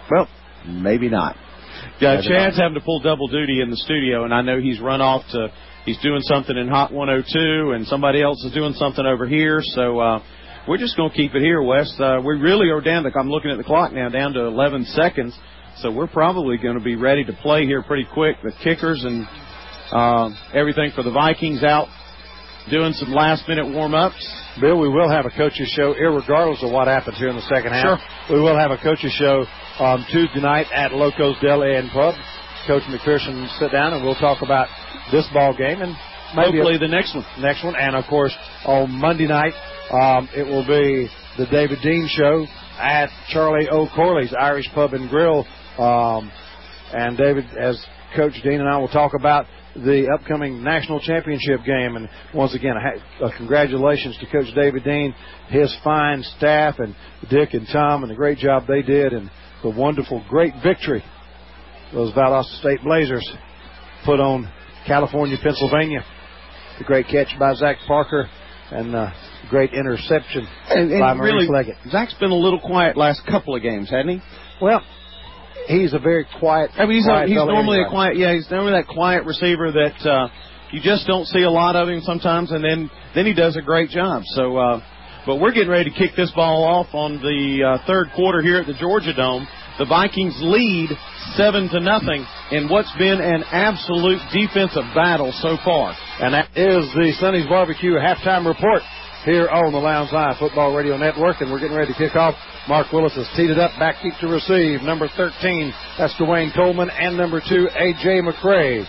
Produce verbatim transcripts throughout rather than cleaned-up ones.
Well, maybe not. Yeah, Chad's having to pull double duty in the studio, and I know he's run off to, he's doing something in Hot one oh two, and somebody else is doing something over here. So uh, we're just going to keep it here, Wes. Uh, we really are down to, I'm looking at the clock now, down to eleven seconds. So we're probably going to be ready to play here pretty quick. The kickers and uh, everything for the Vikings out doing some last-minute warm-ups. Bill, we will have a coaches show, irregardless of what happens here in the second half. Sure. We will have a coaches show on Tuesday night at Loco's Deli and Pub. Coach McPherson will sit down, and we'll talk about this ball game and maybe hopefully a, the next one. Next one, and of course on Monday night um, it will be the David Dean show at Charlie O'Corley's Irish Pub and Grill. Um, and David, as Coach Dean and I will talk about the upcoming national championship game. And once again, a, a congratulations to Coach David Dean, his fine staff, and Dick and Tom, and the great job they did, and the wonderful, great victory those Valdosta State Blazers put on California, Pennsylvania. The great catch by Zach Parker, and uh, great interception and, and by Maurice really, Leggett. Zach's been a little quiet last couple of games, hasn't he? Well, he's a very quiet. I mean, he's, quiet a, he's normally anyway. a quiet. Yeah, he's normally that quiet receiver that uh, you just don't see a lot of him sometimes, and then then he does a great job. So, uh, but we're getting ready to kick this ball off on the uh, third quarter here at the Georgia Dome. The Vikings lead seven to nothing in what's been an absolute defensive battle so far. And that is the Sonny's Barbecue halftime report here on the Lounge Live Football Radio Network, and we're getting ready to kick off. Mark Willis has teed it up, back deep to receive. Number thirteen, that's Dwayne Coleman, and number two, A J McCray.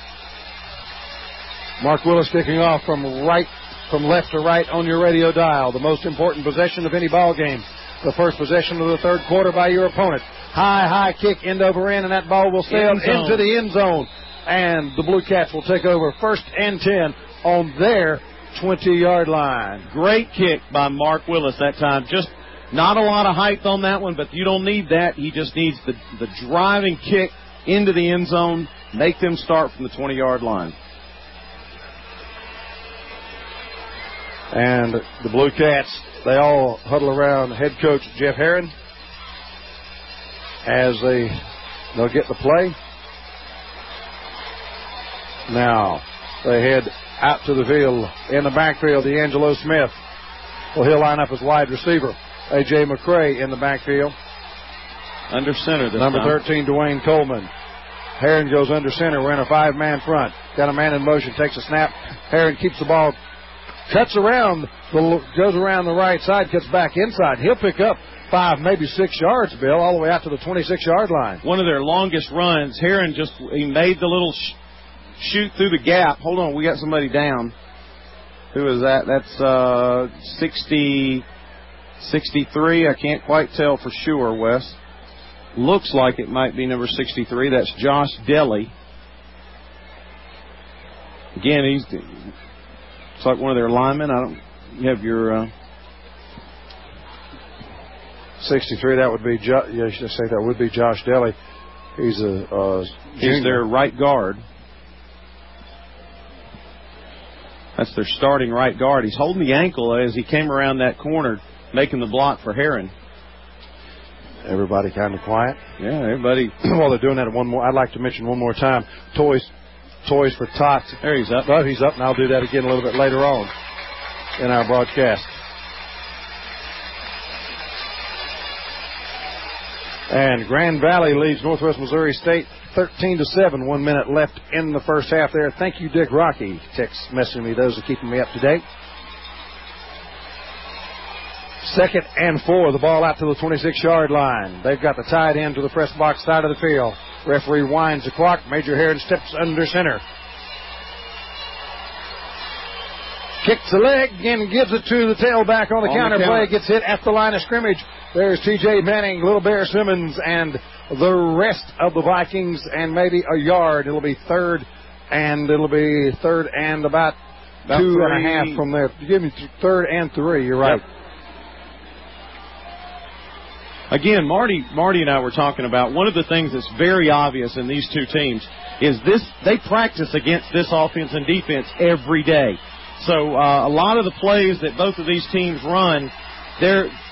Mark Willis kicking off from right, from left to right on your radio dial. The most important possession of any ball game. The first possession of the third quarter by your opponent. High, high kick, end over end, and that ball will sail into the end zone. And the Blue Cats will take over first and ten on their twenty-yard line. Great kick by Mark Willis that time. Just not a lot of height on that one, but you don't need that. He just needs the, the driving kick into the end zone, make them start from the twenty-yard line. And the Blue Cats, they all huddle around head coach Jeff Herron as they, they'll get the play. Now they head out to the field. In the backfield, D'Angelo Smith. Well, he'll line up as wide receiver. A J McCray in the backfield. Under center this Number time. thirteen, Dwayne Coleman. Herron goes under center. We're in a five-man front. Got a man in motion. Takes a snap. Herron keeps the ball. Cuts around. Goes around the right side. Cuts back inside. He'll pick up five, maybe six yards, Bill, all the way out to the twenty-six-yard line. One of their longest runs. Herron just, he made the little sh- shoot through the gap. Hold on, we got somebody down. Who is that? That's uh, sixty, sixty-three. I can't quite tell for sure, Wes. Looks like it might be number sixty-three. That's Josh Delly. Again, he's it's like one of their linemen. I don't. You have your uh, sixty-three. That would be. Jo- yeah, I should say that would be Josh Delly. He's a. Uh, he's their right guard. That's their starting right guard. He's holding the ankle as he came around that corner, making the block for Herron. Everybody kind of quiet. Yeah, everybody. While they're doing that, one more. I'd like to mention one more time. Toys, Toys for Tots. There he's up. Oh, he's up, and I'll do that again a little bit later on in our broadcast. And Grand Valley leads Northwest Missouri State thirteen to seven. One minute left in the first half there. Thank you, Dick Rocky. Text messaging me. Those are keeping me up to date. Second and four. The ball out to the twenty-six-yard line. They've got the tight end to the press box side of the field. Referee winds the clock. Major Herron steps under center. Kicks the leg and gives it to the tailback on the on counter the play. Gets hit at the line of scrimmage. There's T J Manning, Little Bear Simmons, and the rest of the Vikings, and maybe a yard. It'll be third, and it'll be third and about, about two three. and a half from there. Give me th- third and three. You're right. Yep. Again, Marty, Marty and I were talking about one of the things that's very obvious in these two teams is this: they practice against this offense and defense every day. So uh, a lot of the plays that both of these teams run, they're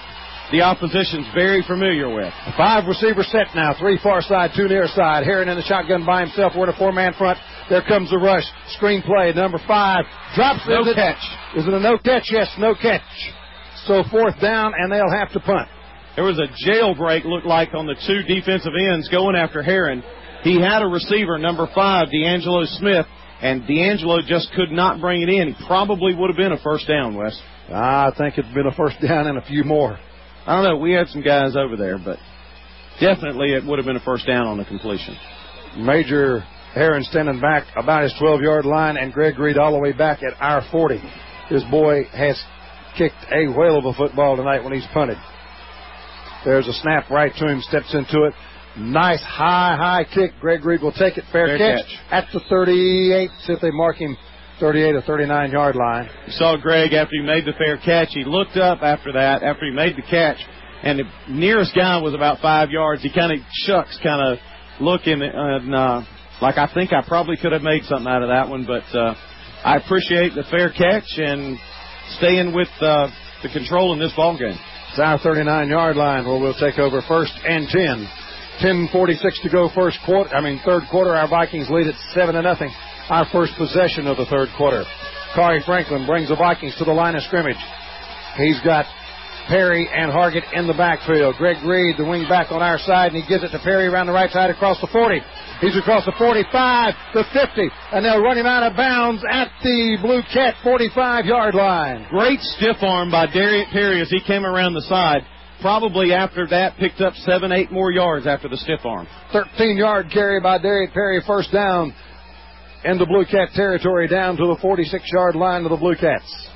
the opposition's very familiar with. Five receiver set now. Three far side, two near side. Heron in the shotgun by himself. We're in a four-man front. There comes the rush. Screen play. Number five drops. No is catch. It, is it a no catch? Yes, no catch. So fourth down, and they'll have to punt. There was a jailbreak, looked like, on the two defensive ends going after Heron. He had a receiver, number five, D'Angelo Smith, and D'Angelo just could not bring it in. He probably would have been a first down, Wes. I think it's been a first down and a few more. I don't know. We had some guys over there, but definitely it would have been a first down on the completion. Major Heron standing back about his twelve-yard line, and Greg Reed all the way back at our forty. This boy has kicked a whale of a football tonight when he's punted. There's a snap right to him, steps into it. Nice high, high kick. Greg Reed will take it. Fair, Fair catch, catch at the thirty-eight. See if they mark him thirty-eight or thirty-nine-yard line. You saw Greg after he made the fair catch. He looked up after that, after he made the catch, and the nearest guy was about five yards. He kind of shucks, kind of looking, and uh, like I think I probably could have made something out of that one, but uh, I appreciate the fair catch and staying with uh, the control in this ball game. It's our thirty-nine-yard line where we'll take over first and ten. ten forty-six to go first quarter. I mean, third quarter. Our Vikings lead at seven to nothing. Our first possession of the third quarter. Corey Franklin brings the Vikings to the line of scrimmage. He's got Perry and Hargett in the backfield. Greg Reed, the wing back on our side, and he gives it to Perry around the right side across the forty. He's across the forty-five, the fifty, and they'll run him out of bounds at the Blue Cat forty-five-yard line. Great stiff arm by Darius Perry as he came around the side. Probably after that picked up seven, eight more yards after the stiff arm. thirteen-yard carry by Darius Perry, first down in the Blue Cat territory, down to the forty-six-yard line of the Blue Cats.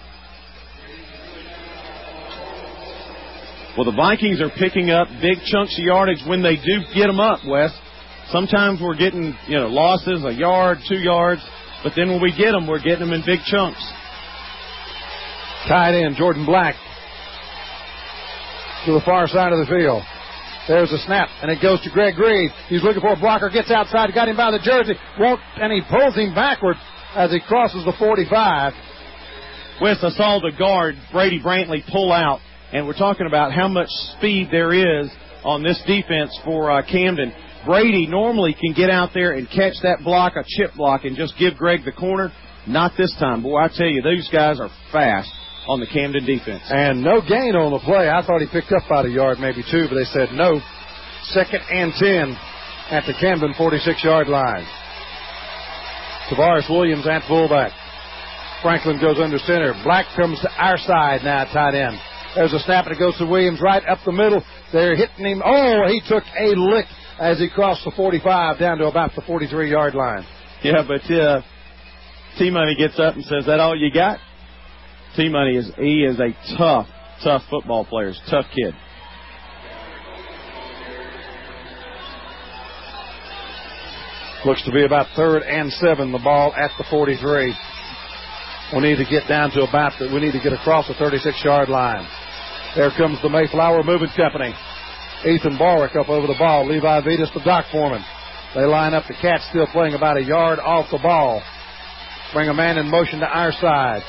Well, the Vikings are picking up big chunks of yardage when they do get them up, Wes. Sometimes we're getting, you know, losses, a yard, two yards, but then when we get them, we're getting them in big chunks. Tied in, Jordan Black to the far side of the field. There's a snap, and it goes to Greg Reed. He's looking for a blocker, gets outside, got him by the jersey, won't, and he pulls him backward as he crosses the forty-five. Wes, I saw the guard, Brady Brantley, pull out, and we're talking about how much speed there is on this defense for uh, Camden. Brady normally can get out there and catch that block, a chip block, and just give Greg the corner. Not this time. Boy, I tell you, these guys are fast on the Camden defense. And no gain on the play. I thought he picked up about a yard, maybe two, but they said no. Second and ten at the Camden forty-six-yard line. Tavares Williams at fullback. Franklin goes under center. Black comes to our side now, tight end. There's a snap, and it goes to Williams right up the middle. They're hitting him. Oh, he took a lick as he crossed the forty-five down to about the forty-three-yard line. Yeah, but uh, T-Money gets up and says, that all you got? T-Money is he is a tough, tough football player. He's a tough kid. Looks to be about third and seven. The ball at the forty-three. We need to get down to about the, we need to get across the thirty-six-yard line. There comes the Mayflower Moving Company. Ethan Barwick up over the ball. Levi Vetus, the dock foreman. They line up. The Cats still playing about a yard off the ball. Bring a man in motion to our side.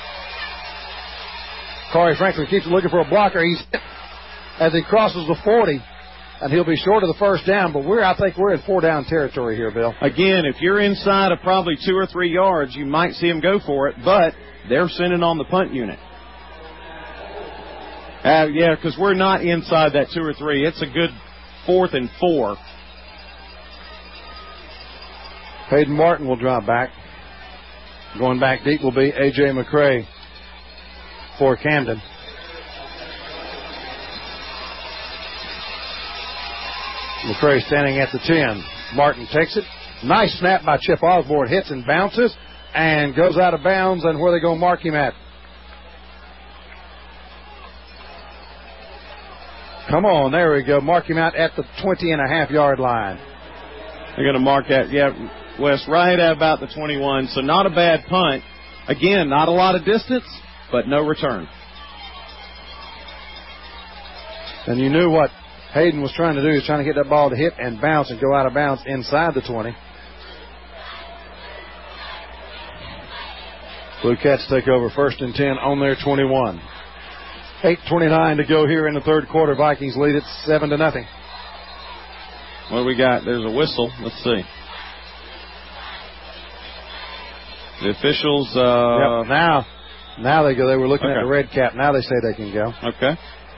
Corey Franklin keeps looking for a blocker. He's hit as he crosses the forty, and he'll be short of the first down. But we're, I think we're in four-down territory here, Bill. Again, if you're inside of probably two or three yards, you might see him go for it, but they're sending on the punt unit. Uh, yeah, because we're not inside that two or three. It's a good fourth and four. Hayden Martin will drop back. Going back deep will be A J. McCray for Camden. McCray standing at the ten. Martin takes it. Nice snap by Chip Osborne. Hits and bounces and goes out of bounds. And where are they going to mark him at? Come on, there we go. Mark him out at the twenty and a half yard line. They're going to mark that, yeah, Wes, right at about the twenty-one. So not a bad punt. Again, not a lot of distance, but no return. And you knew what Hayden was trying to do. He was trying to get that ball to hit and bounce and go out of bounds inside the twenty. Blue Cats take over first and ten on their twenty-one. eight twenty-nine to go here in the third quarter. Vikings lead it seven to nothing. What do we got? There's a whistle. Let's see. The officials. Uh, yep, now, now they go. They were looking okay. at the red cap. Now they say they can go. Okay.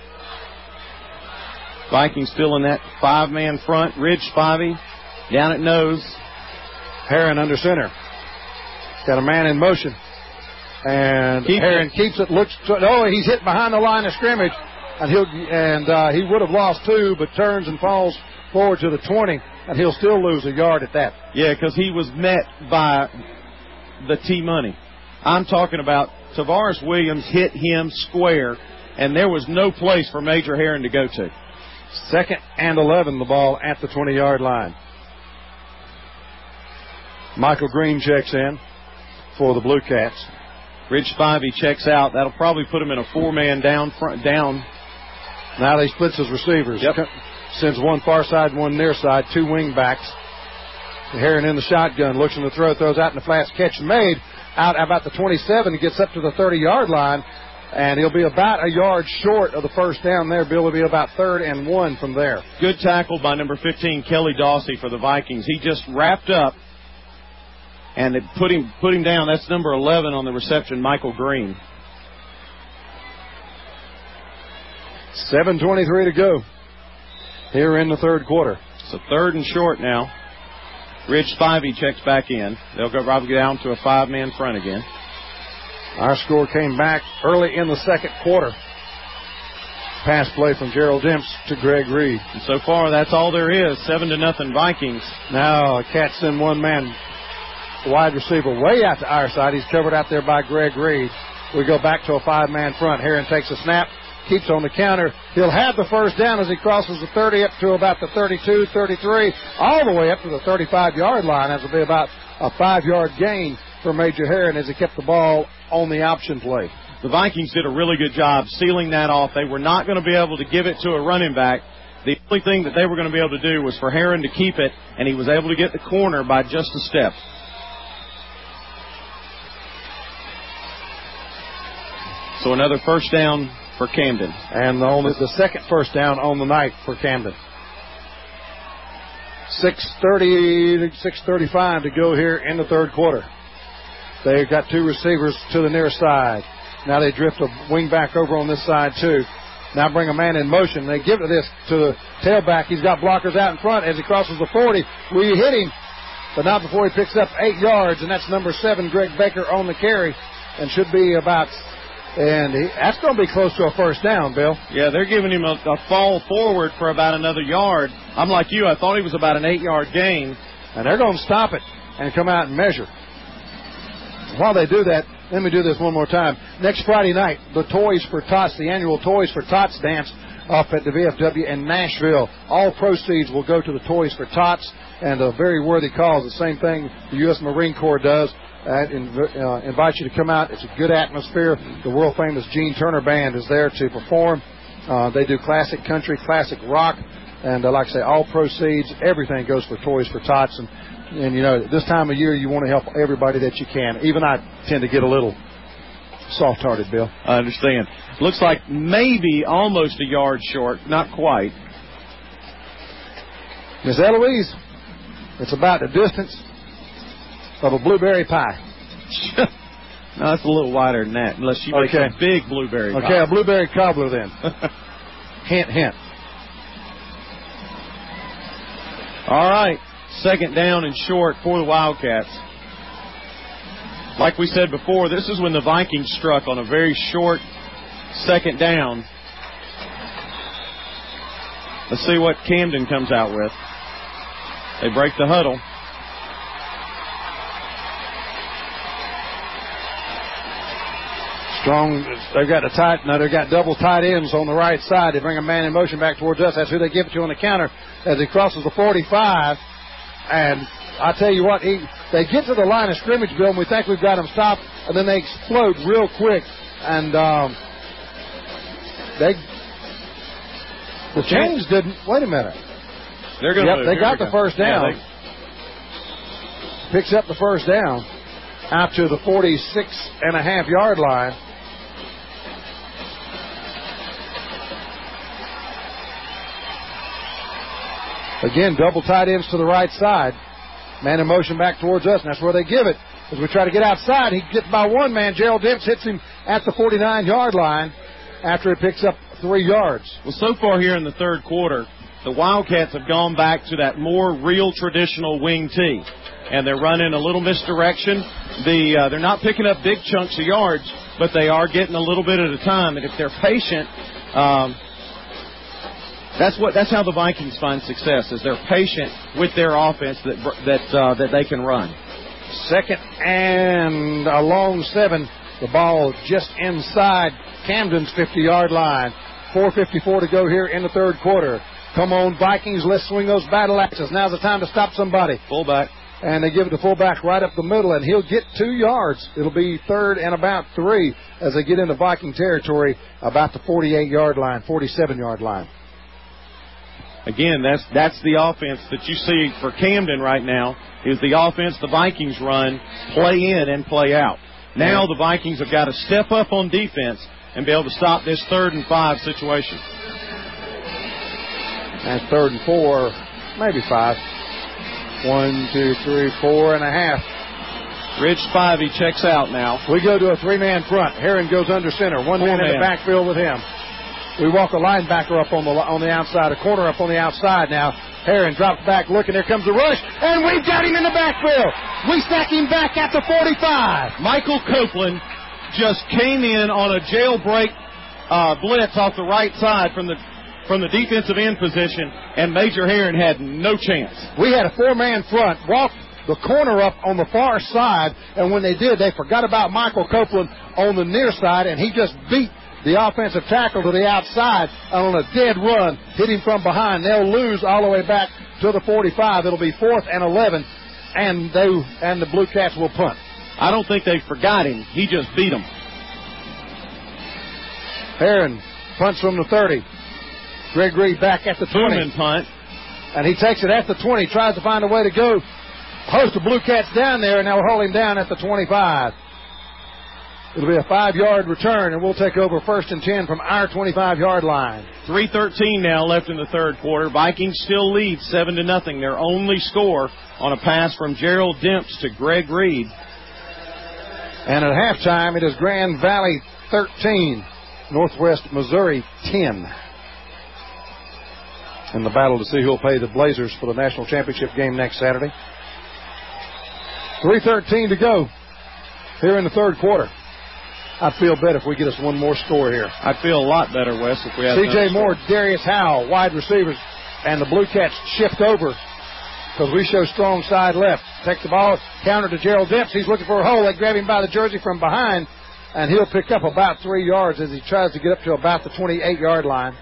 Vikings still in that five-man front. Ridge Spivey down at nose. Heron under center. Got a man in motion. And Keep Heron it. keeps it. Looks. To, oh, he's hit behind the line of scrimmage. And he'll and uh, he would have lost two, but turns and falls forward to the twenty. And he'll still lose a yard at that. Yeah, because he was met by the T-Money. I'm talking about Tavares Williams hit him square, and there was no place for Major Heron to go to. Second and eleven, the ball at the twenty-yard line. Michael Green checks in for the Blue Cats. Ridge Spivey checks out. That'll probably put him in a four-man down. Front, down. Now they splits his receivers. Yep. Sends one far side and one near side. Two wing backs. Heron in the shotgun. Looks in the throw. Throws out in the flats. Catch made. Out about the twenty-seven. He gets up to the thirty-yard line. And he'll be about a yard short of the first down there. Bill will be about third and one from there. Good tackle by number fifteen, Kelly Dawsey, for the Vikings. He just wrapped up and it put him put him down. That's number eleven on the reception, Michael Green. seven twenty-three to go here in the third quarter. So third and short now. Ridge Spivey checks back in. They'll go probably down to a five-man front again. Our score came back early in the second quarter. Pass play from Gerald Demps to Greg Reed. And so far, that's all there is. Seven to nothing Vikings. Now, Cats send one man wide receiver way out to our side. He's covered out there by Greg Reed. We go back to a five-man front. Heron takes a snap, keeps on the counter. He'll have the first down as he crosses the thirty up to about the thirty-two, thirty-three, all the way up to the thirty-five-yard line. That will be about a five-yard gain for Major Heron as he kept the ball on the option play. The Vikings did a really good job sealing that off. They were not going to be able to give it to a running back. The only thing that they were going to be able to do was for Heron to keep it, and he was able to get the corner by just a step. So another first down for Camden. And the, only, the second first down on the night for Camden. six thirty, six thirty-five to go here in the third quarter. They've got two receivers to the near side. Now they drift a wing back over on this side too. Now bring a man in motion. They give this to the tailback. He's got blockers out in front as he crosses the forty. We hit him, but not before he picks up eight yards, and that's number seven, Greg Baker, on the carry, and should be about, and he, that's going to be close to a first down, Bill. Yeah, they're giving him a, a fall forward for about another yard. I'm like you. I thought he was about an eight-yard gain. And they're going to stop it and come out and measure. While they do that, let me do this one more time. Next Friday night, the Toys for Tots, the annual Toys for Tots dance up at the V F W in Nashville. All proceeds will go to the Toys for Tots, and a very worthy cause. The same thing the U S Marine Corps does. I uh, invite you to come out. It's a good atmosphere. The world-famous Gene Turner Band is there to perform. Uh, they do classic country, classic rock, and uh, like I say, all proceeds, everything goes for Toys for Tots. And, and, you know, this time of year, you want to help everybody that you can. Even I tend to get a little soft-hearted, Bill. I understand. Looks like maybe almost a yard short, not quite. Miss Eloise, it's about the distance of a blueberry pie. No, that's a little wider than that, unless she makes okay. a big blueberry okay, pie. Okay, a blueberry cobbler then. Hint, hint. All right, second down and short for the Wildcats. Like we said before, this is when the Vikings struck on a very short second down. Let's see what Camden comes out with. They break the huddle. Strong, they've got a tight, no, they've got double tight ends on the right side. They bring a man in motion back towards us. That's who they give it to on the counter as he crosses the forty-five. And I tell you what, he, they get to the line of scrimmage, Bill, and we think we've got them stopped, and then they explode real quick. And um, they, the chains didn't, wait a minute. They're going yep, to they got the first down. Yeah, they... Picks up the first down out to the forty-six and a half yard line. Again, double tight ends to the right side. Man in motion back towards us, and that's where they give it. As we try to get outside, he gets by one man. Gerald Demps hits him at the forty-nine-yard line after it picks up three yards. Well, so far here in the third quarter, the Wildcats have gone back to that more real traditional wing tee, and they're running a little misdirection. The uh, they're not picking up big chunks of yards, but they are getting a little bit at a time. And if they're patient, um, that's what that's how the Vikings find success. Is they're patient with their offense that that uh, that they can run. Second and a long seven. The ball just inside Camden's fifty-yard line. four fifty-four to go here in the third quarter. Come on, Vikings, let's swing those battle axes. Now's the time to stop somebody. Fullback. And they give it to fullback right up the middle, and he'll get two yards. It'll be third and about three as they get into Viking territory, about the forty-eight-yard line, forty-seven-yard line. Again, that's that's the offense that you see for Camden right now, is the offense the Vikings run, play in and play out. Now the Vikings have got to step up on defense and be able to stop this third and five situation. And third and four, maybe five. One, two, three, four and a half. Ridge Spivey checks out now. We go to a three-man front. Heron goes under center. One Four man, man in the backfield with him. We walk a linebacker up on the on the outside, a corner up on the outside now. Heron drops back, looking. There comes the rush, and we've got him in the backfield. We sack him back at the forty-five. Michael Copeland just came in on a jailbreak uh, blitz off the right side from the from the defensive end position, and Major Heron had no chance. We had a four-man front, walked the corner up on the far side, and when they did, they forgot about Michael Copeland on the near side, and he just beat the offensive tackle to the outside on a dead run, hit him from behind. They'll lose all the way back to the forty-five. It'll be fourth and eleven, and they and the Blue Cats will punt. I don't think they forgot him. He just beat them. Heron punts from the thirty. Greg Reed back at the twenty. Truman punt. And he takes it at the twenty, tries to find a way to go. Host the Blue Cats down there, and they'll hold him down at the twenty-five. It'll be a five-yard return, and we'll take over first and ten from our twenty-five-yard line. three thirteen now left in the third quarter. Vikings still lead seven to nothing. Their only score on a pass from Gerald Demps to Greg Reed. And at halftime, it is Grand Valley thirteen, Northwest Missouri ten. In the battle to see who will play the Blazers for the national championship game next Saturday. three thirteen to go here in the third quarter. I'd feel better if we get us one more score here. I'd feel a lot better, Wes, if we had C J Moore, Darius Howell, wide receivers, and the Blue Cats shift over because we show strong side left. Take the ball, counter to Gerald Demps. He's looking for a hole. They grab him by the jersey from behind, and he'll pick up about three yards as he tries to get up to about the twenty-eight-yard line.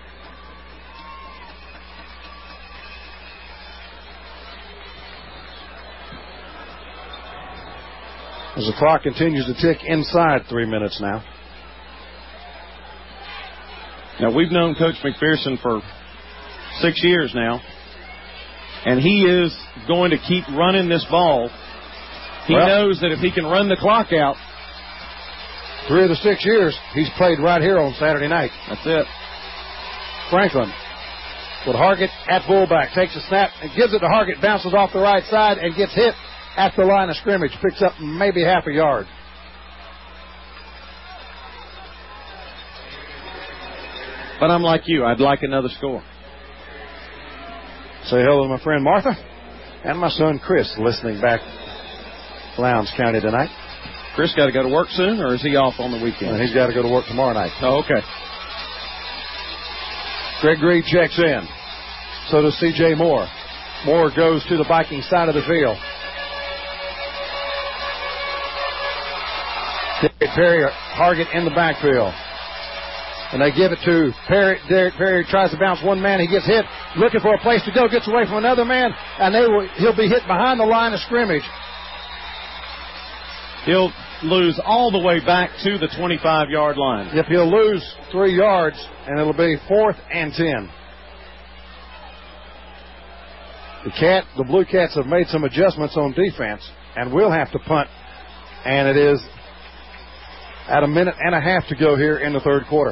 As the clock continues to tick inside three minutes now. Now, we've known Coach McPherson for six years now, and he is going to keep running this ball. He well, knows that if he can run the clock out. Three of the six years, he's played right here on Saturday night. That's it. Franklin with Hargett at fullback. Takes a snap and gives it to Hargett. Bounces off the right side and gets hit at the line of scrimmage. Picks up maybe half a yard. But I'm like you. I'd like another score. Say hello to my friend Martha and my son Chris listening back Lowndes County tonight. Chris got to go to work soon, or is he off on the weekend? And he's got to go to work tomorrow night. Oh, okay. Greg Reed checks in. So does C J Moore. Moore goes to the Viking side of the field. Perry Hargett in the backfield. And they give it to Perry. Derek Perry tries to bounce one man. He gets hit. Looking for a place to go. Gets away from another man. And they will, he'll be hit behind the line of scrimmage. He'll lose all the way back to the twenty-five-yard line. Yep, he'll lose three yards, and it'll be fourth and ten. The cat, the Blue Cats have made some adjustments on defense, and will have to punt. And it is at a minute and a half to go here in the third quarter.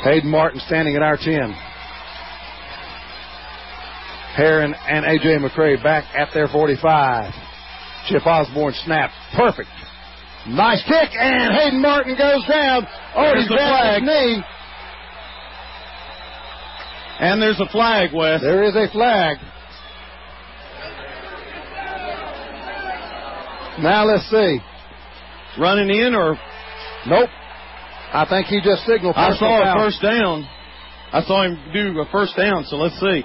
Hayden Martin standing at our ten. Heron and A J. McCray back at their forty-five. Chip Osborne snap. Perfect. Nice kick, and Hayden Martin goes down. Oh, he's grabbed his knee. And there's a flag, Wes. There is a flag. Now let's see. Running in or? Nope. I think he just signaled. I saw foul. a first down. I saw him do a first down, so let's see.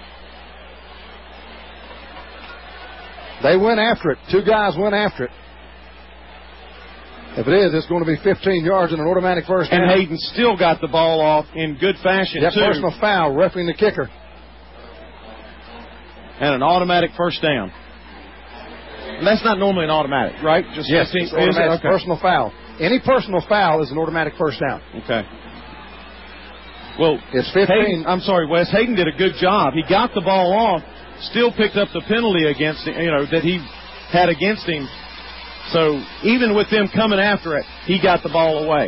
They went after it. Two guys went after it. If it is, it's going to be fifteen yards and an automatic first down. And Hayden still got the ball off in good fashion, yep, too. Personal foul, roughing the kicker. And an automatic first down. And that's not normally an automatic, right? Just yes, it's automatic okay. Personal foul. Any personal foul is an automatic first down. Okay. Well, it's fifteen. Hayden, I'm sorry, Wes. Hayden did a good job. He got the ball off, still picked up the penalty against him, you know, that he had against him. So even with them coming after it, he got the ball away.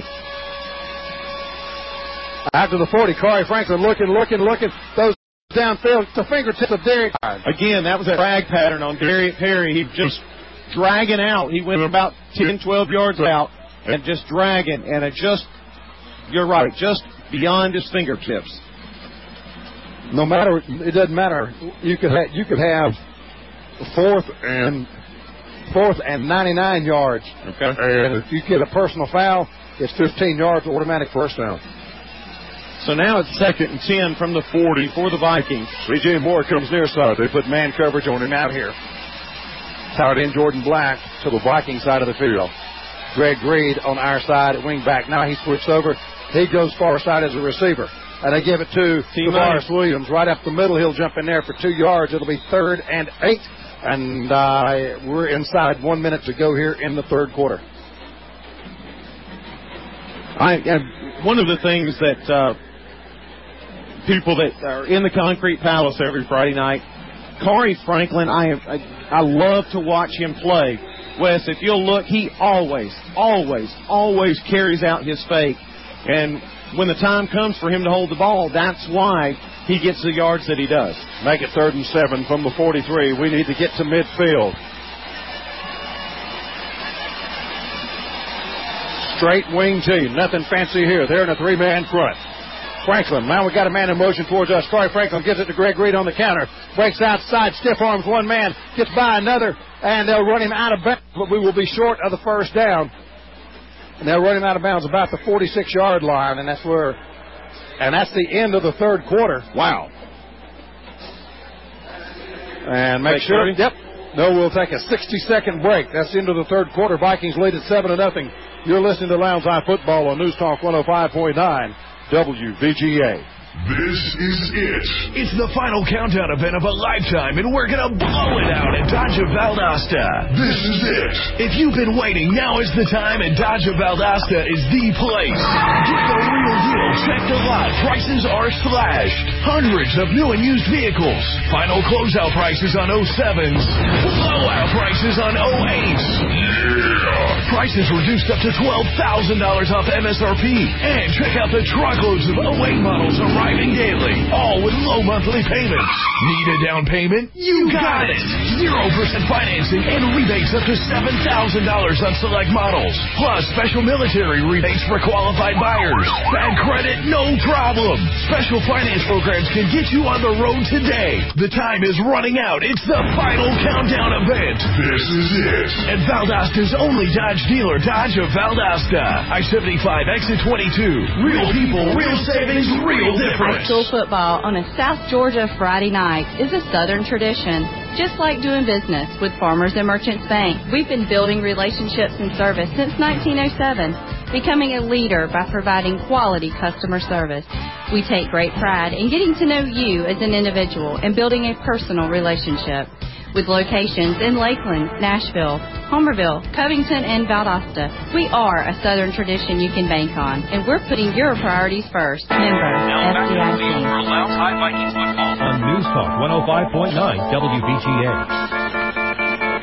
After the forty, Corey Franklin looking, looking, looking. Those downfield to fingertips of Derek. Again, that was a drag pattern on Derek Perry. He just dragging out. He went about ten, twelve yards out and just dragging. And it just, you're right, just beyond his fingertips. No matter, it doesn't matter. You could have, you could have fourth and fourth and ninety-nine yards. Okay. And if you get a personal foul, it's fifteen yards, automatic first down. So now it's second and ten from the forty for the Vikings. C J Moore comes near side. They put man coverage on him out here. Tied in Jordan Black to the Viking side of the field. Greg Reed on our side at wing back. Now he switched over. He goes far side as a receiver. And they give it to Tavares Williams right up the middle. He'll jump in there for two yards. It'll be third and eight. And uh, we're inside one minute to go here in the third quarter. I, I one of the things that uh, people that are in the Concrete Palace every Friday night, Corey Franklin, I, I I love to watch him play. Wes, if you'll look, he always, always, always carries out his fake. And when the time comes for him to hold the ball, that's why he gets the yards that he does. Make it third and seven from the forty-three. We need to get to midfield. Straight wing team. Nothing fancy here. They're in a three-man front. Franklin. Now we got a man in motion towards us. Corey Franklin gives it to Greg Reed on the counter. Breaks outside. Stiff arms one man. Gets by another. And they'll run him out of bounds. But we will be short of the first down. And they'll run him out of bounds about the forty-six-yard line. And that's where... And that's the end of the third quarter. Wow. And make Take sure... thirty? Yep. No, we'll take a sixty-second break. That's the end of the third quarter. Vikings lead at seven to nothing. You're listening to Lounge High Football on News Talk one oh five point nine W V G A. This is it. It's the final countdown event of a lifetime, and we're going to blow it out at Dodge of Valdosta. This is it. If you've been waiting, now is the time, and Dodge of Valdosta is the place. Get the real deal. Check the lot. Prices are slashed. Hundreds of new and used vehicles. Final closeout prices on oh sevens. Blowout prices on oh eights. Yeah. Prices reduced up to twelve thousand dollars off M S R P. And check out the truckloads of oh eight models arriving daily, all with low monthly payments. Need a down payment? You got it! zero percent financing and rebates up to seven thousand dollars on select models. Plus special military rebates for qualified buyers. Bad credit? No problem. Special finance programs can get you on the road today. The time is running out. It's the final countdown event. This is it. At Valdosta's only Dodge dealer, Dodge of Valdosta. I seventy-five, exit twenty-two. Real people, real savings, real difference. High school football on a South Georgia Friday night is a Southern tradition. Just like doing business with Farmers and Merchants Bank, we've been building relationships and service since nineteen oh seven, becoming a leader by providing quality customer service. We take great pride in getting to know you as an individual and building a personal relationship. With locations in Lakeland, Nashville, Homerville, Covington, and Valdosta, we are a Southern tradition you can bank on, and we're putting your priorities first. Member F D I C. For Lounge High Vikings football on News Talk one oh five point nine W V G A.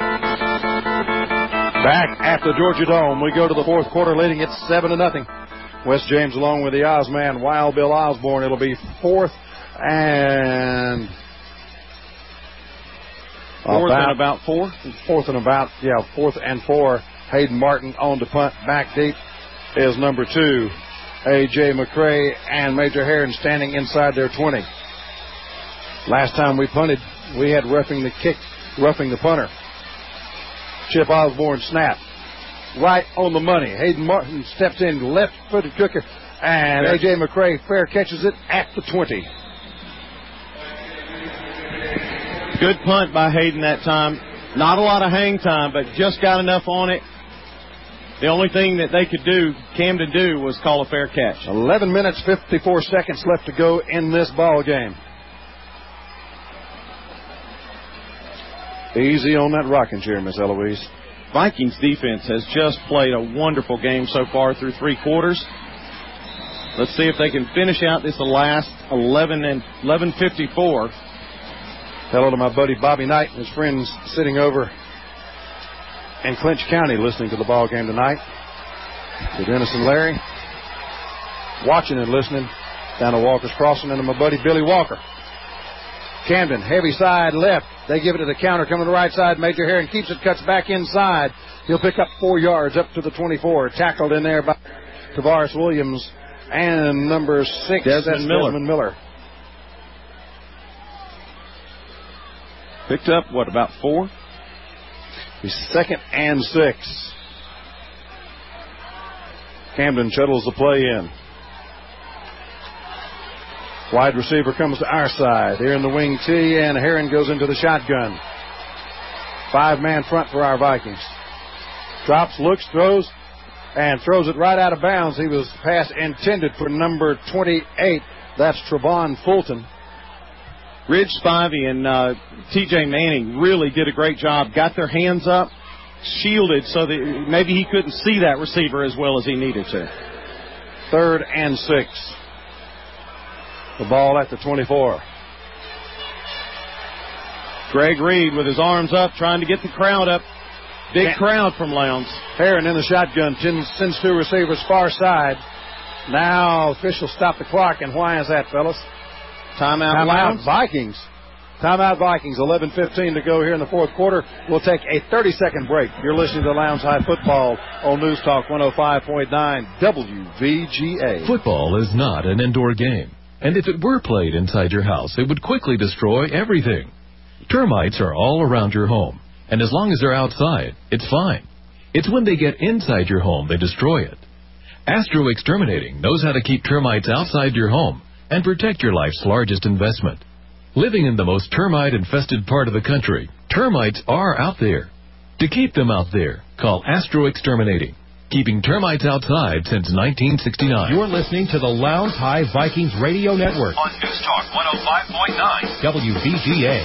Back at the Georgia Dome, we go to the fourth quarter, leading it seven to nothing. Wes James along with the Ozman, Wild Bill Osborne. It'll be fourth and fourth about, and about four. Fourth and about, yeah, fourth and four. Hayden Martin on to punt. Back deep is number two, A J McCray, and Major Heron standing inside their twenty. Last time we punted, we had roughing the kick, roughing the punter. Chip Osborne snap. Right on the money. Hayden Martin steps in, left-footed cooker, and A J McCray fair catches it at the twenty. Good punt by Hayden that time. Not a lot of hang time, but just got enough on it. The only thing that they could do, Camden do, was call a fair catch. eleven minutes, fifty-four seconds left to go in this ball game. Easy on that rocking chair, Miss Eloise. Vikings defense has just played a wonderful game so far through three quarters. Let's see if they can finish out this last eleven and eleven fifty-four. Hello to my buddy Bobby Knight and his friends sitting over in Clinch County listening to the ball game tonight. To Dennis and Larry watching and listening down to Walker's Crossing, and to my buddy Billy Walker. Camden, heavy side left. They give it to the counter, coming to the right side. Major Heron keeps it, cuts back inside. He'll pick up four yards up to the twenty-four. Tackled in there by Tavares Williams and number six, Desmond Miller. Desmond Miller. Picked up, what, about four? He's second and six. Camden shuttles the play in. Wide receiver comes to our side. Here in the wing T, and Heron goes into the shotgun. Five-man front for our Vikings. Drops, looks, throws, and throws it right out of bounds. He was pass intended for number twenty-eight. That's Trevon Fulton. Ridge Spivey and uh, T J Manning really did a great job. Got their hands up, shielded so that maybe he couldn't see that receiver as well as he needed to. Third and six. The ball at the twenty-four. Greg Reed with his arms up, trying to get the crowd up. Big Can't. crowd from Lowndes. Heron in the shotgun, sends two receivers far side. Now officials stop the clock, and why is that, fellas? Timeout, Timeout Vikings. Timeout Vikings. eleven fifteen to go here in the fourth quarter. We'll take a thirty-second break. You're listening to Lowndes High Football on News Talk one oh five point nine W V G A. Football is not an indoor game, and if it were played inside your house, it would quickly destroy everything. Termites are all around your home, and as long as they're outside, it's fine. It's when they get inside your home they destroy it. Astro Exterminating knows how to keep termites outside your home and protect your life's largest investment. Living in the most termite-infested part of the country, termites are out there. To keep them out there, call Astro Exterminating, keeping termites outside since nineteen sixty-nine. You're listening to the Lowndes High Vikings Radio Network on News Talk one oh five point nine W V G A.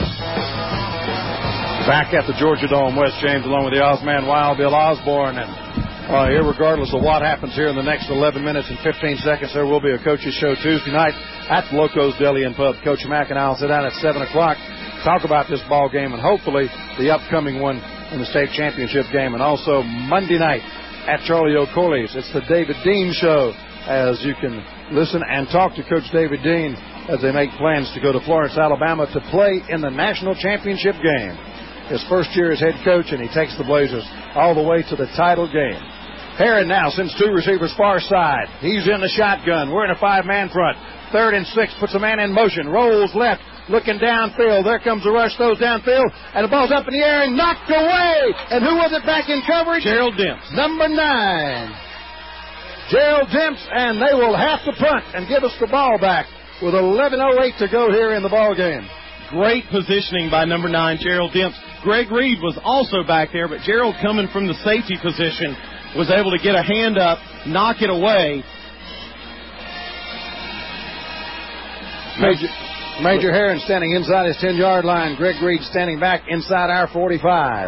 Back at the Georgia Dome, Wes James along with the Ozman Wild Bill Osborne, and Uh, irregardless of what happens here in the next eleven minutes and fifteen seconds, there will be a coach's show Tuesday night at Loco's Deli and Pub. Coach Mack and I will sit down at seven o'clock, talk about this ball game and hopefully the upcoming one in the state championship game. And also Monday night at Charlie O'Corley's, it's the David Dean Show, as you can listen and talk to Coach David Dean as they make plans to go to Florence, Alabama to play in the national championship game. His first year as head coach, and he takes the Blazers all the way to the title game. Heron now sends two receivers far side. He's in the shotgun. We're in a five-man front. Third and six, puts a man in motion, rolls left, looking downfield. There comes the rush, throws downfield, and the ball's up in the air and knocked away. And who was it back in coverage? Gerald Demps. Number nine. Gerald Demps, and they will have to punt and give us the ball back with eleven oh eight to go here in the ball game. Great positioning by number nine, Gerald Demps. Greg Reed was also back there, but Gerald, coming from the safety position, was able to get a hand up, knock it away. Major, Major Heron standing inside his ten-yard line. Greg Reed standing back inside our forty-five.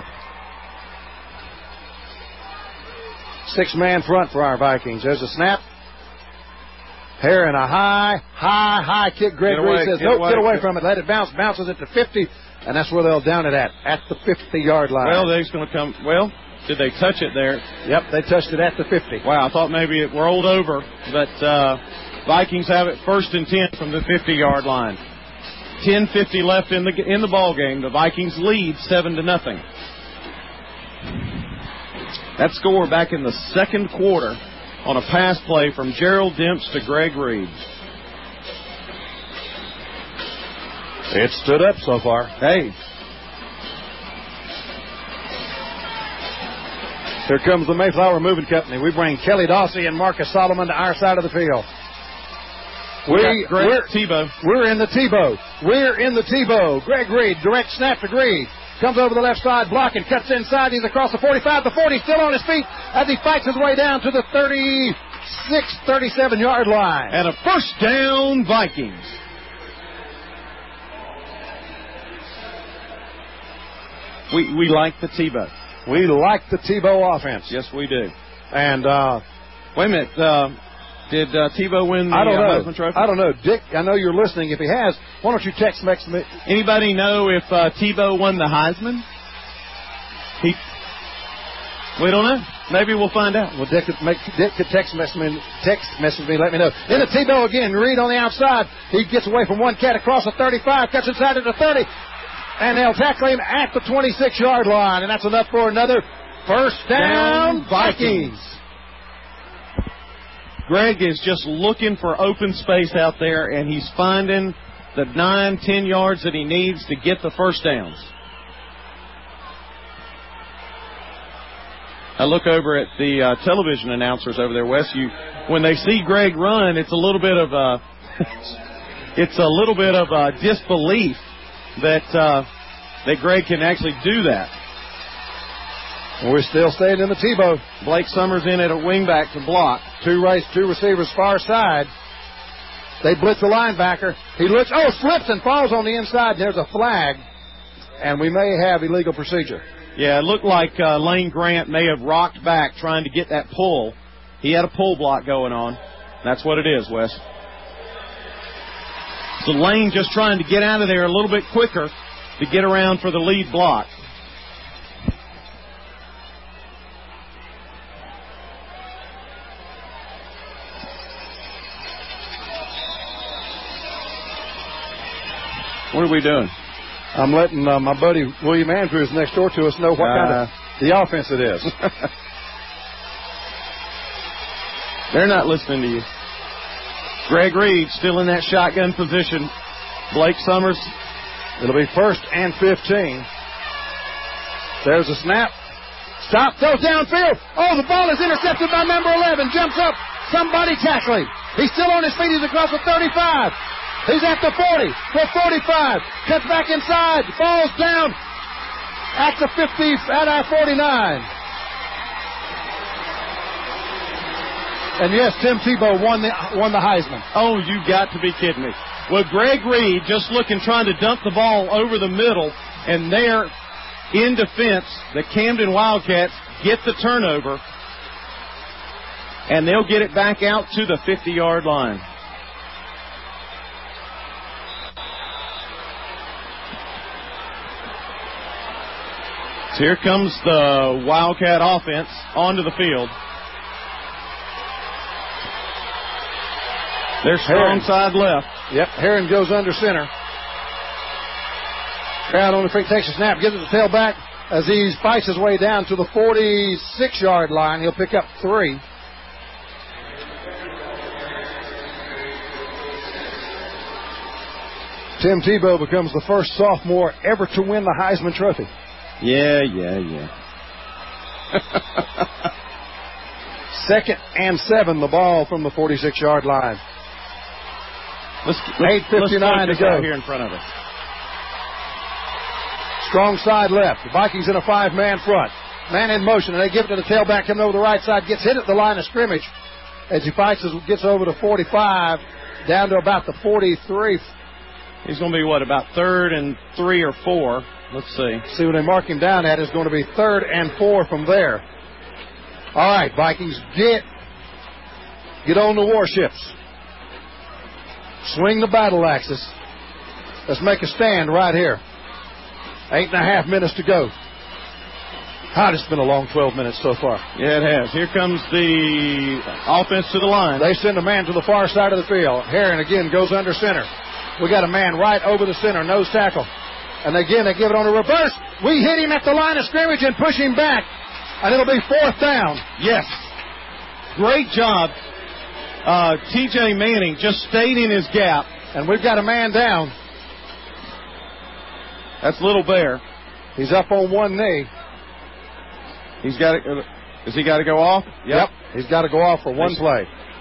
Six-man front for our Vikings. There's a snap. Heron, a high, high, high kick. Greg Reed says, nope, get away from it. Let it bounce. Bounces it to fifty, and that's where they'll down it at, at the fifty-yard line. Well, they're going to come, well, Did they touch it there? Yep, they touched it at the fifty. Wow, I thought maybe it rolled over, but uh, Vikings have it first and ten from the fifty-yard line. ten fifty left in the in the ball game. The Vikings lead seven to nothing. That score back in the second quarter on a pass play from Gerald Demps to Greg Reed. It stood up so far. Hey. Here comes the Mayflower Moving Company. We bring Kelly Dawsey and Marcus Solomon to our side of the field. We, we we're, Tebow. We're in the Tebow. We're in the Tebow. Greg Reed, direct snap to Reed. Comes over the left side, blocking, cuts inside. He's across the forty-five. The forty, still on his feet as he fights his way down to the thirty-six, thirty-seven-yard line. And a first down, Vikings. We we like the Tebow. We like the Tebow offense. Yes, we do. And, uh, wait a minute. Uh, did uh, Tebow win the I don't uh, know. Heisman Trophy? I don't know. Dick, I know you're listening. If he has, why don't you text me? Anybody know if uh, Tebow won the Heisman? He. We don't know. Maybe we'll find out. Well, Dick could, make, Dick could text message me, text message me, let me know. In the Tebow again, Reed on the outside. He gets away from one cat across the thirty-five, cuts inside at the thirty. And they'll tackle him at the twenty-six-yard line. And that's enough for another first down, down Vikings. Greg is just looking for open space out there, and he's finding the nine, ten yards that he needs to get the first downs. I look over at the uh, television announcers over there, Wes. You, when they see Greg run, it's a little bit of a, it's a little bit of a disbelief that uh, that Greg can actually do that. We're still staying in the Tebow. Blake Summers in at a wingback to block. Two right, two receivers far side. They blitz the linebacker. He looks, oh, slips and falls on the inside. There's a flag, and we may have illegal procedure. Yeah, it looked like uh, Lane Grant may have rocked back trying to get that pull. He had a pull block going on. That's what it is, Wes. So Lane just trying to get out of there a little bit quicker to get around for the lead block. What are we doing? I'm letting uh, my buddy William Andrews next door to us know what uh, kind of the offense it is. They're not listening to you. Greg Reed still in that shotgun position. Blake Summers. It'll be first and fifteen. There's a snap. Stop. Goes downfield. Oh, the ball is intercepted by number eleven. Jumps up. Somebody tackling. He's still on his feet. He's across the thirty-five. He's at the forty. The forty-five. Cuts back inside. Falls down at the fifty, at our forty-nine. And yes, Tim Tebow won the won the Heisman. Oh, you got to be kidding me. Well, Greg Reed just looking, trying to dump the ball over the middle, and there in defense, the Camden Wildcats get the turnover, and they'll get it back out to the fifty-yard line. So here comes the Wildcat offense onto the field. They're strong side left. Yep, Heron goes under center. Crowd on the free, takes a snap, gives it the tailback as he fights his way down to the forty-six-yard line. He'll pick up three. Tim Tebow becomes the first sophomore ever to win the Heisman Trophy. Yeah, yeah, yeah. Second and seven, the ball from the forty-six-yard line. Let's, eight fifty-nine to go. Here in front of us. Strong side left. The Vikings in a five-man front. Man in motion, and they give it to the tailback coming over the right side. Gets hit at the line of scrimmage as he fights, gets over to forty-five, down to about the forty-three. He's going to be, what, about third and three or four? Let's see. See what they mark him down at is going to be third and four from there. All right, Vikings, get, get on the warships. Swing the battle axes. Let's make a stand right here. Eight and a half minutes to go. God, it's been a long twelve minutes so far. Yeah, it has. Here comes the offense to the line. They send a man to the far side of the field. Heron again goes under center. We got a man right over the center, nose tackle. And again, they give it on a reverse. We hit him at the line of scrimmage and push him back. And it'll be fourth down. Yes. Great job. Uh, T J Manning just stayed in his gap. And we've got a man down. That's Little Bear. He's up on one knee. He's got to, uh, has he got to go off? Yep. yep. He's got to go off for one play.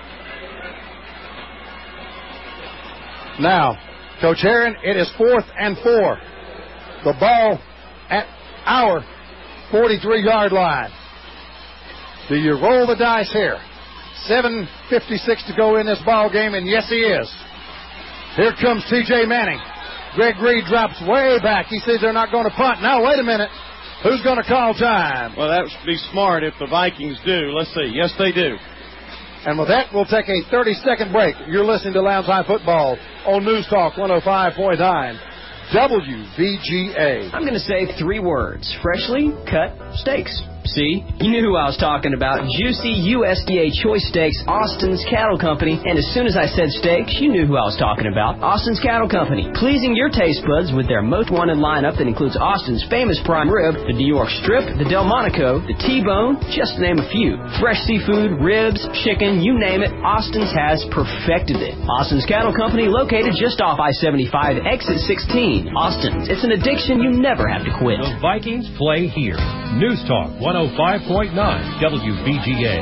Now, Coach Heron, it is fourth and four. The ball at our forty-three-yard line. Do you roll the dice here? seven fifty-six to go in this ball game, and yes, he is. Here comes T J Manning. Greg Reed drops way back. He says they're not going to punt. Now, wait a minute. Who's going to call time? Well, that would be smart if the Vikings do. Let's see. Yes, they do. And with that, we'll take a thirty-second break. You're listening to Lounge High Football on News Talk one oh five point nine W V G A. I'm going to say three words. Freshly cut steaks. See? You knew who I was talking about. Juicy U S D A Choice Steaks, Austin's Cattle Company. And as soon as I said steaks, you knew who I was talking about. Austin's Cattle Company. Pleasing your taste buds with their most wanted lineup that includes Austin's famous prime rib, the New York strip, the Delmonico, the T-bone, just to name a few. Fresh seafood, ribs, chicken, you name it, Austin's has perfected it. Austin's Cattle Company, located just off I seventy-five, exit sixteen. Austin's. It's an addiction you never have to quit. The Vikings play here. News Talk one oh five point nine W V G A.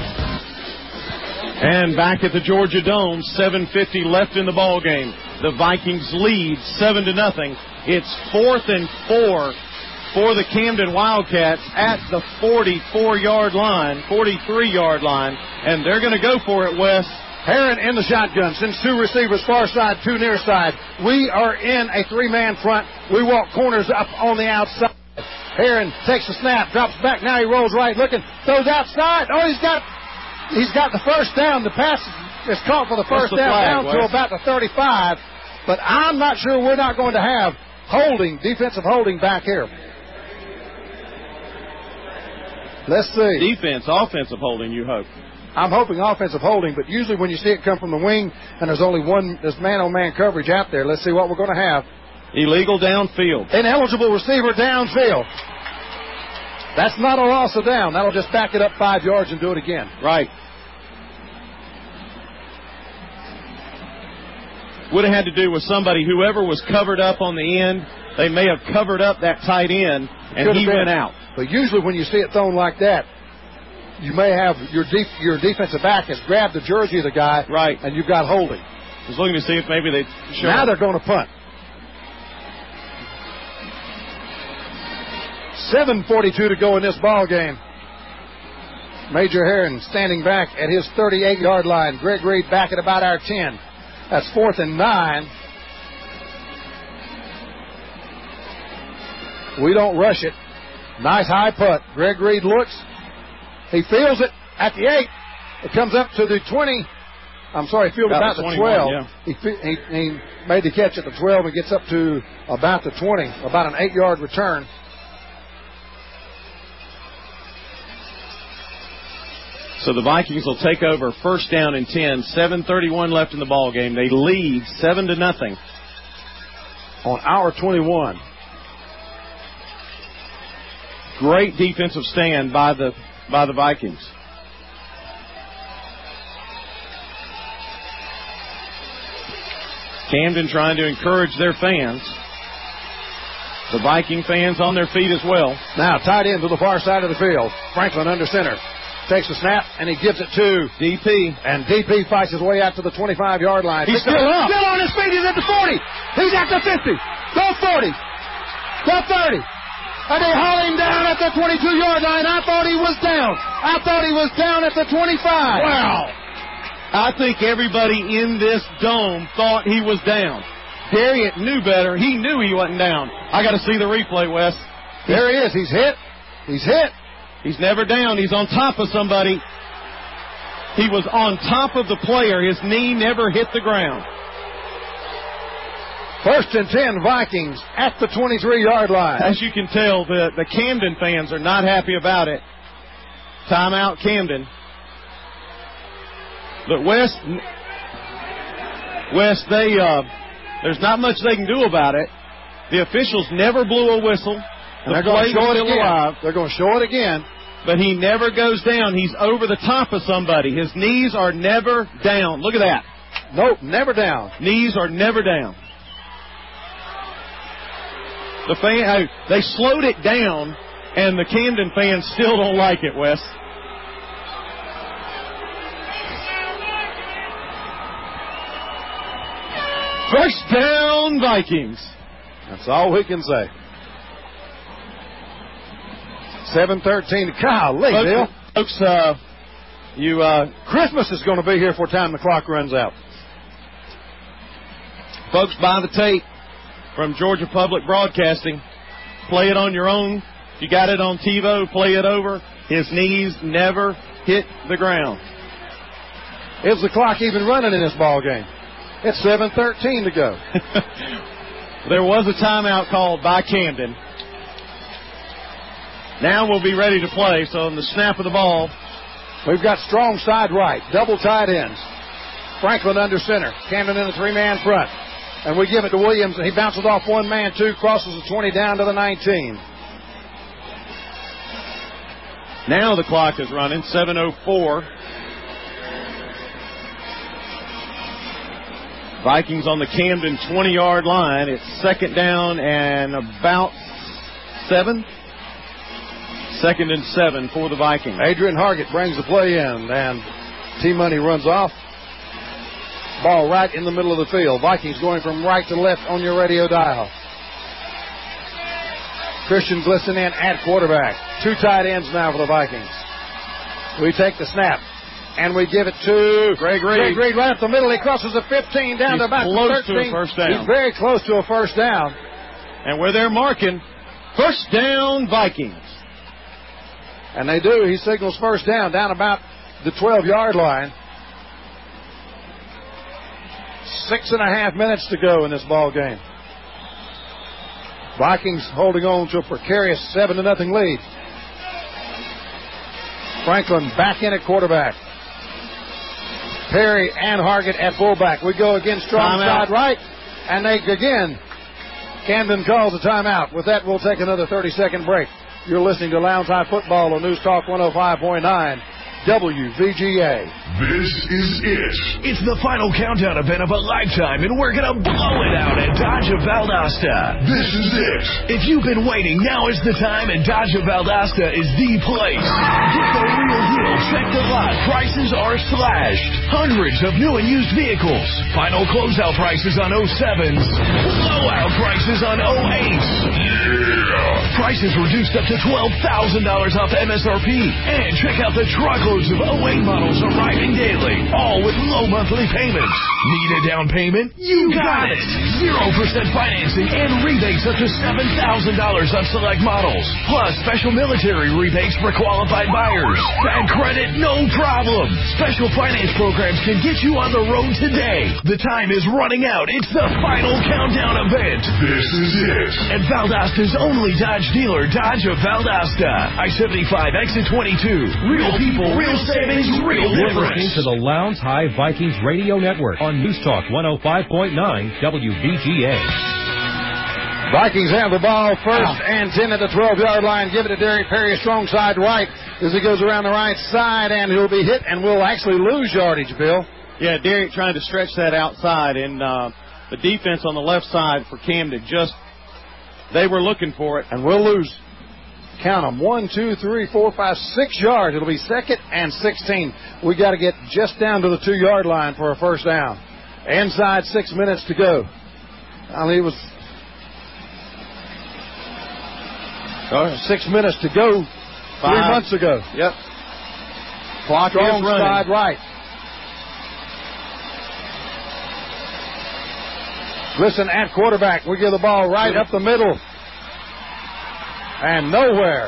And back at the Georgia Dome, seven fifty left in the ball game. The Vikings lead seven to nothing. It's fourth and four for the Camden Wildcats at the forty-four-yard line, forty-three-yard line, and they're going to go for it, Wes. Heron in the shotgun, sends two receivers far side, two near side. We are in a three-man front. We walk corners up on the outside. Heron takes the snap, drops back. Now he rolls right, looking, throws outside. Oh, he's got, he's got the first down. The pass is caught for the first the down, flag, down Wes? to about the thirty-five. But I'm not sure we're not going to have holding, defensive holding back here. Let's see. Defense, offensive holding, you hope. I'm hoping offensive holding, but usually when you see it come from the wing and there's only one, there's man-on-man coverage out there. Let's see what we're going to have. Illegal downfield. Ineligible receiver downfield. That's not a loss of down. That'll just back it up five yards and do it again. Right. Would have had to do with somebody, whoever was covered up on the end, they may have covered up that tight end, and he went out. But usually when you see it thrown like that, you may have your def- your defensive back has grabbed the jersey of the guy, right, and you've got holding. I was looking to see if maybe they show Now up. They're going to punt. seven forty-two to go in this ball game. Major Heron standing back at his thirty-eight-yard line. Greg Reed back at about our ten. That's fourth and nine. We don't rush it. Nice high punt. Greg Reed looks. He feels it at the eight. It comes up to the twenty. I'm sorry, he fielded about, about the twelve. Yeah. He, he, he made the catch at the twelve and gets up to about the twenty, about an eight-yard return. So the Vikings will take over first down and ten. seven thirty-one left in the ball game. They lead seven to nothing. On our twenty-one. Great defensive stand by the by the Vikings. Camden trying to encourage their fans. The Viking fans on their feet as well. Now tight end to the far side of the field. Franklin under center. Takes the snap, and he gives it to D P. And D P fights his way out to the twenty-five-yard line. He's still up. Still on his feet. He's at the forty. He's at the fifty. Go forty. Go thirty. And they haul him down at the twenty-two-yard line. I thought he was down. I thought he was down at the twenty-five. Wow. I think everybody in this dome thought he was down. Darius knew better. He knew he wasn't down. I got to see the replay, Wes. There he is. He's hit. He's hit. He's never down. He's on top of somebody. He was on top of the player. His knee never hit the ground. First and ten, Vikings at the twenty-three-yard line. As you can tell, the, the Camden fans are not happy about it. Timeout, Camden. But West, West, they uh, there's not much they can do about it. The officials never blew a whistle. And the they're going to show it again. Alive, they're going to show it again. But he never goes down. He's over the top of somebody. His knees are never down. Look at that. Nope, never down. Knees are never down. The fan, they slowed it down, and the Camden fans still don't like it, Wes. First down, Vikings. That's all we can say. seven thirteen. Golly, folks, Bill. Folks, uh, you, uh, Christmas is going to be here before time the clock runs out. Folks, buy the tape from Georgia Public Broadcasting. Play it on your own. If you got it on TiVo, play it over. His knees never hit the ground. Is the clock even running in this ball game? It's seven thirteen to go. There was a timeout called by Camden. Now we'll be ready to play. So on the snap of the ball, we've got strong side right, double tight ends. Franklin under center. Camden in a three-man front. And we give it to Williams, and he bounces off one man, two, crosses the twenty down to the nineteen. Now the clock is running, seven oh four. Vikings on the Camden twenty-yard line. It's second down and about seven. Second and seven for the Vikings. Adrian Hargett brings the play in, and T-Money runs off. Ball right in the middle of the field. Vikings going from right to left on your radio dial. Christian Glisson in at quarterback. Two tight ends now for the Vikings. We take the snap, and we give it to Greg Reed. Greg Reed right up the middle. He crosses the fifteen down He's to about close thirteen. to a first down. He's very close to a first down. And where they're marking, first down Vikings. And they do. He signals first down, down about the twelve-yard line. Six and a half minutes to go in this ball game. Vikings holding on to a precarious seven to nothing lead. Franklin back in at quarterback. Perry and Hargett at fullback. We go again strong Timeout. side right. And they again, Camden calls a timeout. With that, we'll take another thirty-second break. You're listening to Lounge High Football on News Talk one oh five point nine. W V G A. This is it. It's the final countdown event of a lifetime, and we're going to blow it out at Dodge of Valdosta. This is it. If you've been waiting, now is the time, and Dodge of Valdosta is the place. Get the real deal. Check the lot. Prices are slashed. Hundreds of new and used vehicles. Final closeout prices on oh sevens. Blowout prices on oh eights. Yeah. Prices reduced up to twelve thousand dollars off M S R P. And check out the truckload of oh eight models arriving daily, all with low monthly payments. Need a down payment? You got it! zero percent financing and rebates up to seven thousand dollars on select models. Plus special military rebates for qualified buyers. Bad credit? No problem. Special finance programs can get you on the road today. The time is running out. It's the final countdown event. This is it. At Valdosta's only Dodge dealer, Dodge of Valdosta. I seventy-five, exit twenty-two. Real people, real savings, real You're difference. listening to the Lounge High Vikings Radio Network on News Talk one oh five point nine W V G A. Vikings have the ball first and ten at the twelve-yard line. Give it to Derek Perry, strong side right, as he goes around the right side, and he'll be hit and will actually lose yardage, Bill. Yeah, Derek trying to stretch that outside, and uh, the defense on the left side for Camden just, they were looking for it. And we'll lose, count them, one, two, three, four, five, six yards. It'll be second and sixteen. We got to get just down to the two-yard line for a first down. Inside six minutes to go. I mean, it was uh, six minutes to go Five. three months ago. Yep. Clock Strong is running. side right. Listen at quarterback. We give the ball right up the middle. And nowhere.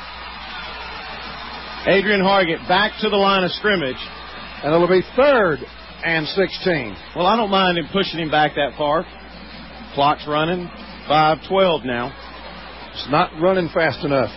Adrian Hargett back to the line of scrimmage. And it'll be third and sixteen. Well, I don't mind him pushing him back that far. Clock's running. five twelve now. It's not running fast enough.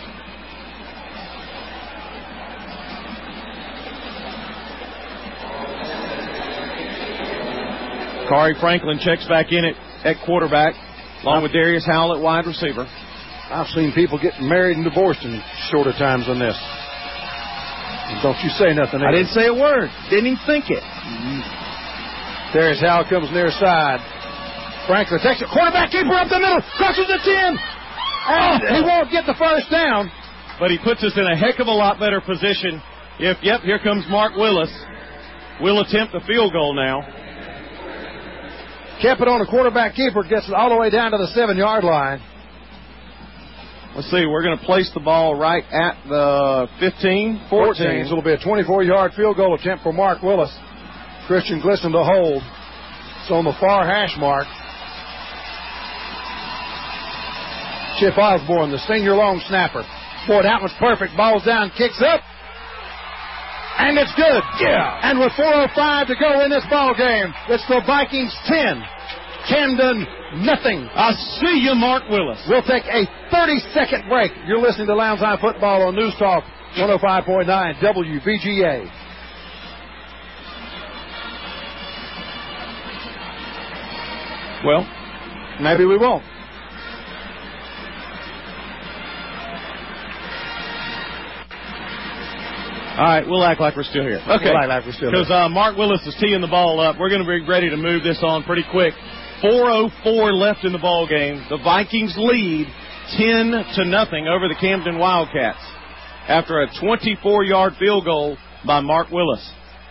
Khari Franklin checks back in at, at quarterback, along with Darius Howell at wide receiver. I've seen people get married and divorced in shorter times than this. Don't you say nothing. I didn't say a word. Didn't even think it. Mm-hmm. Darius Howell comes near side. Franklin takes it. Quarterback keeper up the middle. Crosses the ten. And oh. he won't get the first down. But he puts us in a heck of a lot better position. If, yep, here comes Mark Willis. Will attempt the field goal now. Kept it on a quarterback keeper. Gets it all the way down to the seven-yard line. Let's see, we're going to place the ball right at the fifteen, fourteen. fourteen. So it'll be a twenty-four-yard field goal attempt for Mark Willis. Christian Glisson to hold. It's on the far hash mark. Chip Osborne, the senior long snapper. Boy, that one's perfect. Ball's down, kicks up. And it's good. Yeah. And with four oh five to go in this ball game, it's the Vikings ten. Camden, nothing. I see you, Mark Willis. We'll take a thirty-second break. You're listening to Lowndes High Football on News Talk one oh five point nine W V G A. Well, maybe we won't. All right, we'll act like we're still here. Okay. We'll act like we're still here. Because uh, Mark Willis is teeing the ball up. We're going to be ready to move this on pretty quick. four oh four left in the ball game. The Vikings lead ten to nothing over the Camden Wildcats after a twenty-four-yard field goal by Mark Willis.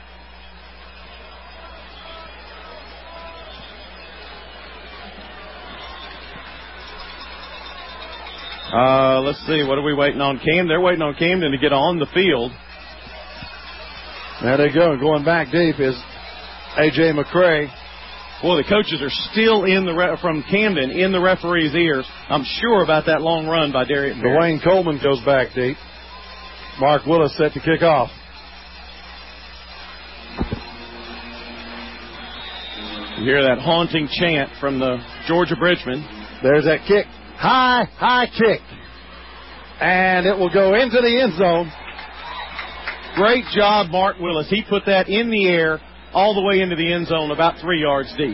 Uh, let's see. What are we waiting on? Camden. They're waiting on Camden to get on the field. There they go. Going back deep is A J McCray. Boy, the coaches are still in the re- from Camden in the referee's ears. I'm sure about that long run by Darius. Dwayne Coleman goes back deep. Mark Willis set to kick off. You hear that haunting chant from the Georgia Bridgemen. There's that kick. High, high kick. And it will go into the end zone. Great job, Mark Willis. He put that in the air all the way into the end zone, about three yards deep.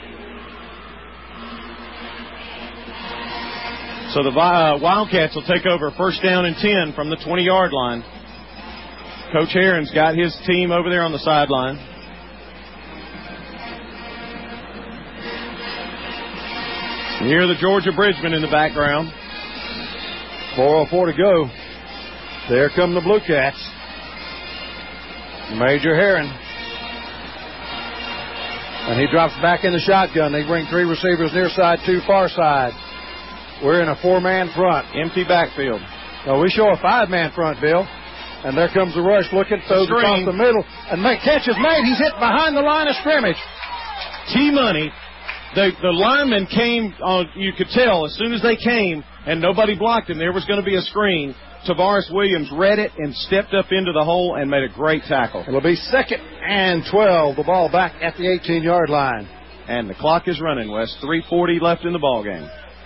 So the uh, Wildcats will take over first down and ten from the twenty-yard line. Coach Herron's got his team over there on the sideline. You hear the Georgia Bridgemen in the background. four oh four to go. There come the Blue Cats. Major Herron. And he drops back in the shotgun. They bring three receivers near side, two far side. We're in a four-man front. Empty backfield. No, we show a five-man front, Bill. And there comes the rush looking, throws across the middle, and make, catch is made. He's hit behind the line of scrimmage. T-Money. The, the linemen came, uh, you could tell, as soon as they came, and nobody blocked him, there was going to be a screen. Tavares Williams read it and stepped up into the hole and made a great tackle. It'll be second and twelve. The ball back at the eighteen-yard line. And the clock is running, Wes. three forty left in the ball game.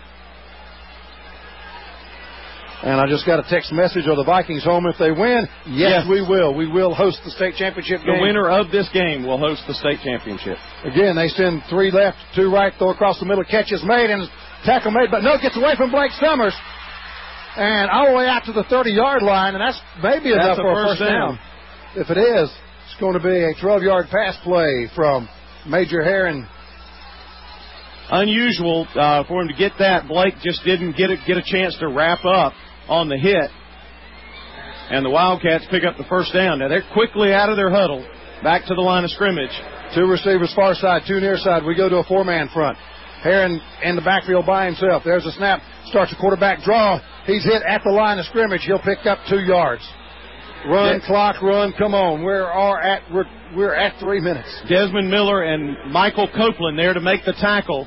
And I just got a text message of the Vikings home if they win. Yes, yes, we will. We will host the state championship game. The winner of this game will host the state championship. Again, they send three left, two right, throw across the middle, catch is made, and tackle made, but no, gets away from Blake Summers. And all the way out to the thirty-yard line, and that's maybe enough that's for a first down. down. If it is, it's going to be a twelve-yard pass play from Major Herron. Unusual uh, for him to get that. Blake just didn't get it, get a chance to wrap up on the hit. And the Wildcats pick up the first down. Now they're quickly out of their huddle, back to the line of scrimmage. Two receivers far side, two near side. We go to a four-man front. Herron in the backfield by himself. There's a snap. Starts a quarterback draw. He's hit at the line of scrimmage. He'll pick up two yards. Run, yeah. Clock, run. Come on. We're are at we're we're at three minutes. Desmond Miller and Michael Copeland there to make the tackle.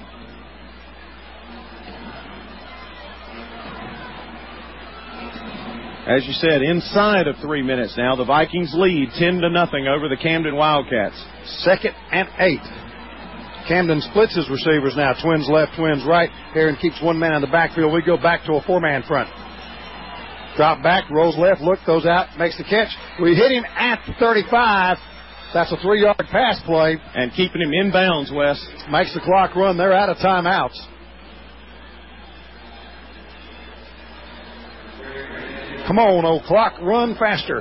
As you said, inside of three minutes now, the Vikings lead ten to nothing over the Camden Wildcats. Second and eight. Camden splits his receivers now. Twins left, twins right. Heron keeps one man in the backfield. We go back to a four-man front. Drop back, rolls left, look, goes out, makes the catch. We hit him at the thirty-five. That's a three-yard pass play. And keeping him in bounds, Wes. Makes the clock run. They're out of timeouts. Come on, old clock, run faster.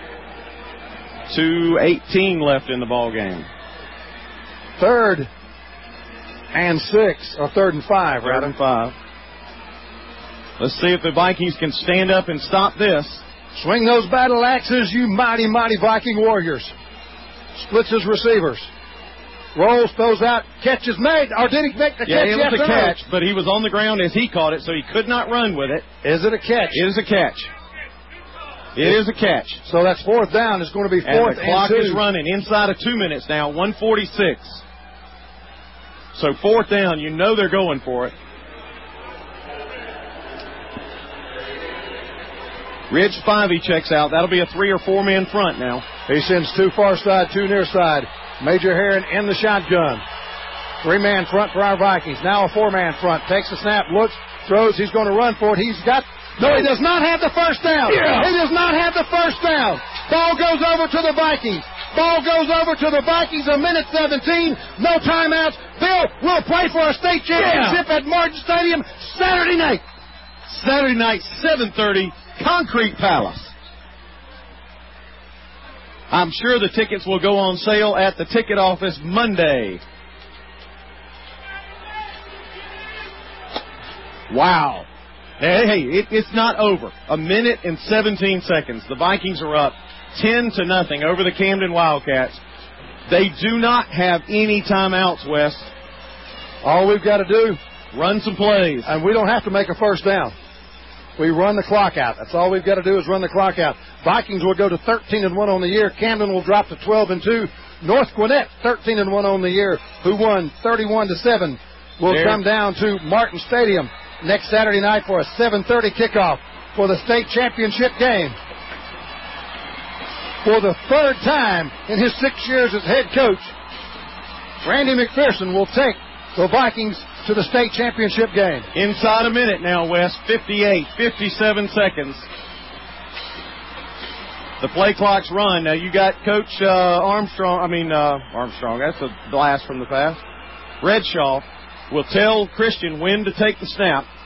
two eighteen left in the ball game. Third and six, or third and five, Third rather. and five. Let's see if the Vikings can stand up and stop this. Swing those battle axes, you mighty, mighty Viking warriors. Splits his receivers. Rolls, throws out, catch is made. Or did he make the yeah, catch? Yeah, it was yes a catch, but he was on the ground as he caught it, so he could not run with it. Is it a catch? It is a catch. It is a catch. So that's fourth down. It's going to be fourth and the clock and two. is running inside of two minutes now, one forty-six. So fourth down, you know they're going for it. Ridge Spivey checks out. That'll be a three or four man front now. He sends two far side, two near side. Major Heron in the shotgun. Three man front for our Vikings. Now a four man front. Takes the snap, looks, throws. He's going to run for it. He's got. No, he does not have the first down. Yeah. He does not have the first down. Ball goes over to the Vikings. Ball goes over to the Vikings. A minute seventeen. No timeouts. Bill will play for a state championship yeah. at Martin Stadium Saturday night. Saturday night, seven thirty, Concrete Palace. I'm sure the tickets will go on sale at the ticket office Monday. Wow. Hey, hey, it, it's not over. A minute and seventeen seconds. The Vikings are up ten to nothing over the Camden Wildcats. They do not have any timeouts, Wes. All we've got to do, run some plays. And we don't have to make a first down. We run the clock out. That's all we've got to do is run the clock out. Vikings will go to thirteen and one on the year. Camden will drop to twelve and two. North Gwinnett, thirteen and one on the year, who won thirty-one to seven, will there. come down to Martin Stadium next Saturday night for a seven thirty kickoff for the state championship game. For the third time in his six years as head coach, Randy McPherson will take the Vikings to the state championship game. Inside a minute now, Wes. fifty-eight, fifty-seven seconds. The play clock's run. Now, you got Coach uh, Armstrong. I mean, uh, Armstrong. That's a blast from the past. Redshaw will tell Christian when to take the snap.